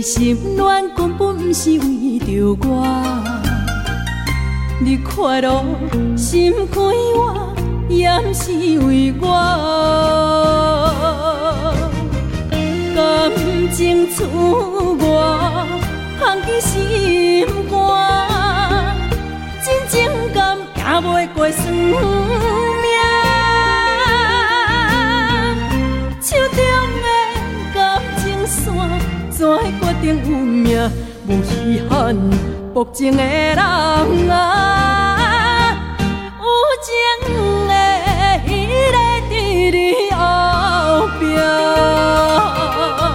心恋根本不是为着我，你快乐心开我，也不是为我。感情刺我，放进心肝，真情感也袂过算命。手中的感情线，怎会决定运命？无遗憾，薄情的人啊！